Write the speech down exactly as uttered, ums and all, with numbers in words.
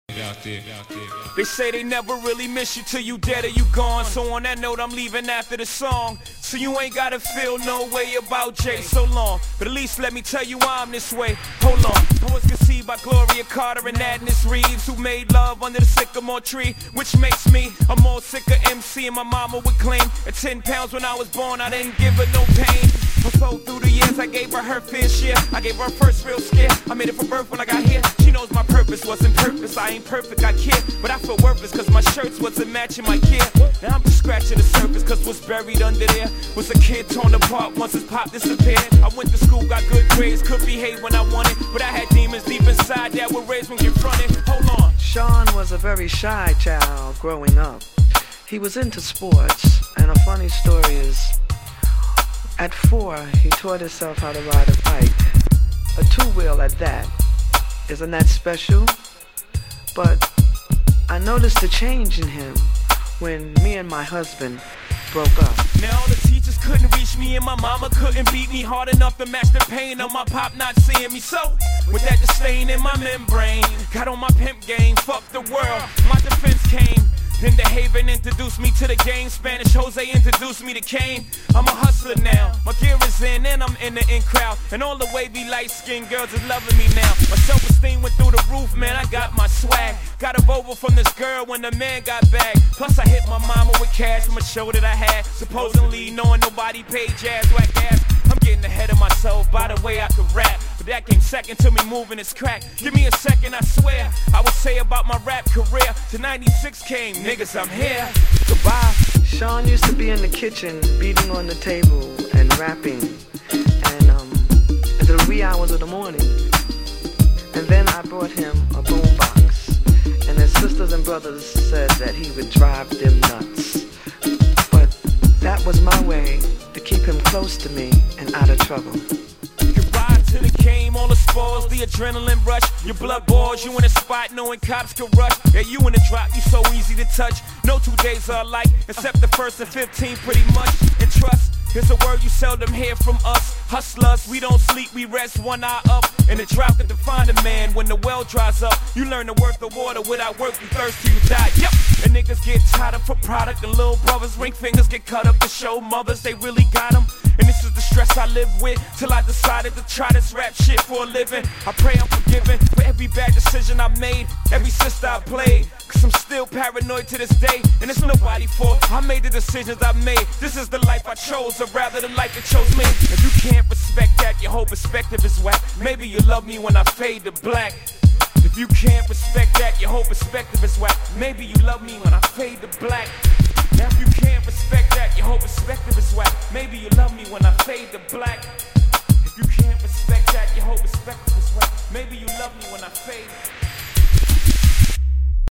Out there, out there. They say they never really miss you till you dead or you gone. So on that note, I'm leaving after the song. So you ain't gotta feel no way about Jay so long. But at least let me tell you why I'm this way. Hold on. I was conceived by Gloria Carter and Agnes Reeves, who made love under the sycamore tree, which makes me a more sicker M C. And my mama would claim at ten pounds when I was born, I didn't give her no pain. So through the years I gave her her fair share. I gave her her first real scare. I made it for birth when I got here. She knows my purpose wasn't purpose. I ain't perfect, I care, but I feel worthless cause my shirts wasn't matching my gear. Now I'm just scratching the surface cause what's buried under there was a kid torn apart once his pop disappeared. I went to school, got good grades, could behave when I wanted, but I had demons deep inside that were raised when confronted. Hold on. Sean was a very shy child growing up. He was into sports, and a funny story is, at four, he taught himself how to ride a bike. A two-wheel at that. Isn't that special? But I noticed a change in him when me and my husband broke up. Now all the teachers couldn't reach me and my mama couldn't beat me hard enough to match the pain of my pop not seeing me. So, with that disdain in my membrane, got on my pimp game, fuck the world, my defense came. Then the Haven introduced me to the game. Spanish Jose introduced me to Kane. I'm a hustler now. My gear is in and I'm in the in crowd. And all the wavy light-skinned girls is loving me now. My self-esteem went through the roof, man. I got my swag. Got a Volvo from this girl when the man got back. Plus I hit my mama with cash from a show that I had. Supposedly knowing nobody paid jazz, whack ass. I'm getting ahead of myself by the way I could rap. But that came second to me moving this crack. Give me a second, I swear. I would say about my rap career. To ninety-six came, niggas, I'm here. Goodbye. Sean used to be in the kitchen, beating on the table and rapping, and um, until the wee hours of the morning. And then I brought him a boombox, and his sisters and brothers said that he would drive them nuts. But that was my way to keep him close to me and out of trouble. Till it came, all the spores, the adrenaline rush. Your blood boils, you in a spot knowing cops can rush. Yeah, you in the drop, you so easy to touch. No two days are alike, except the first and fifteenth pretty much. And trust, here's a word you seldom hear from us. Hustlers, we don't sleep, we rest one eye up. And the drought could define a man when the well dries up. You learn the worth of water, without work you thirst till you die. Yep. And niggas get tied up for product, and little brothers ring fingers get cut up to show mothers they really got them. And this is the stress I live with, till I decided to try this rap shit for a living. I pray I'm forgiven for every bad decision I made, every sister I played. Cause I'm still paranoid to this day, and it's nobody's fault. I made the decisions I made. This is the life I chose, or rather the life that chose me. If you can't respect that, your whole perspective is whack. Maybe you love me when I fade to black. If you can't respect that, your whole perspective is whack. Maybe you love me when I fade to black. Now if you can't respect that, your whole perspective is whack. Maybe you love me when I fade to black. If you can't respect that, your whole perspective is whack. Maybe you love me when I fade.